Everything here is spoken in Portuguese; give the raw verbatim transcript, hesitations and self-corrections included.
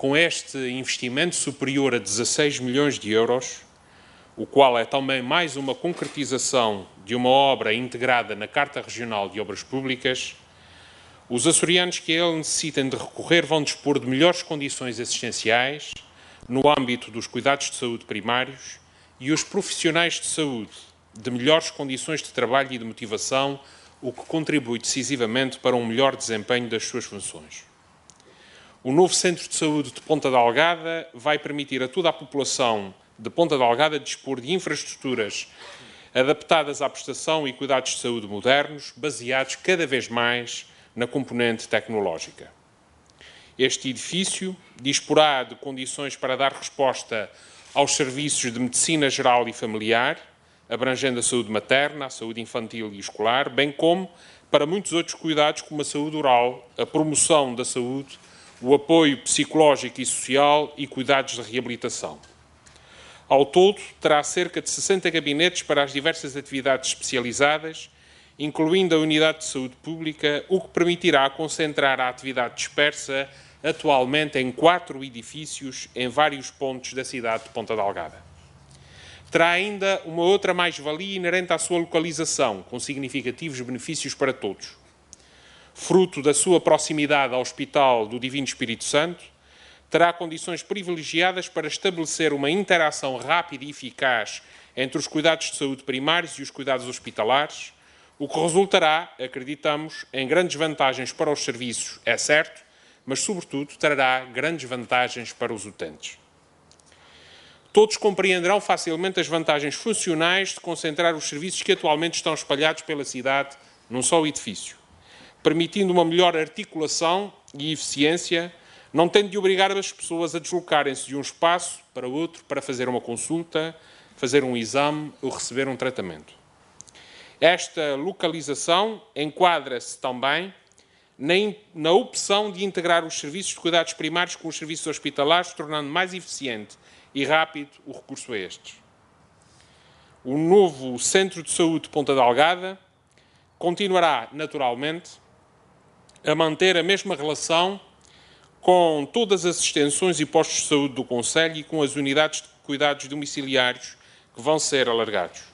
com este investimento superior a dezasseis milhões de euros, o qual é também mais uma concretização de uma obra integrada na Carta Regional de Obras Públicas, os açorianos que a ele necessitem de recorrer vão dispor de melhores condições assistenciais no âmbito dos cuidados de saúde primários e os profissionais de saúde de melhores condições de trabalho e de motivação, o que contribui decisivamente para um melhor desempenho das suas funções. O novo Centro de Saúde de Ponta Delgada vai permitir a toda a população de Ponta Delgada dispor de infraestruturas adaptadas à prestação e cuidados de saúde modernos, baseados cada vez mais na componente tecnológica. Este edifício disporá de condições para dar resposta aos serviços de medicina geral e familiar, abrangendo a saúde materna, a saúde infantil e escolar, bem como para muitos outros cuidados como a saúde oral, a promoção da saúde, o apoio psicológico e social e cuidados de reabilitação. Ao todo, terá cerca de sessenta gabinetes para as diversas atividades especializadas, incluindo a unidade de saúde pública, o que permitirá concentrar a atividade dispersa atualmente em quatro edifícios em vários pontos da cidade de Ponta Delgada. Terá ainda uma outra mais-valia inerente à sua localização, com significativos benefícios para todos. Fruto da sua proximidade ao Hospital do Divino Espírito Santo, terá condições privilegiadas para estabelecer uma interação rápida e eficaz entre os cuidados de saúde primários e os cuidados hospitalares, o que resultará, acreditamos, em grandes vantagens para os serviços, é certo, mas, sobretudo, trará grandes vantagens para os utentes. Todos compreenderão facilmente as vantagens funcionais de concentrar os serviços que atualmente estão espalhados pela cidade num só edifício, permitindo uma melhor articulação e eficiência, não tendo de obrigar as pessoas a deslocarem-se de um espaço para outro para fazer uma consulta, fazer um exame ou receber um tratamento. Esta localização enquadra-se também na, na opção de integrar os serviços de cuidados primários com os serviços hospitalares, tornando mais eficiente e rápido o recurso a estes. O novo Centro de Saúde de Ponta Delgada continuará, naturalmente, a manter a mesma relação com todas as extensões e postos de saúde do Concelho e com as unidades de cuidados domiciliários que vão ser alargados.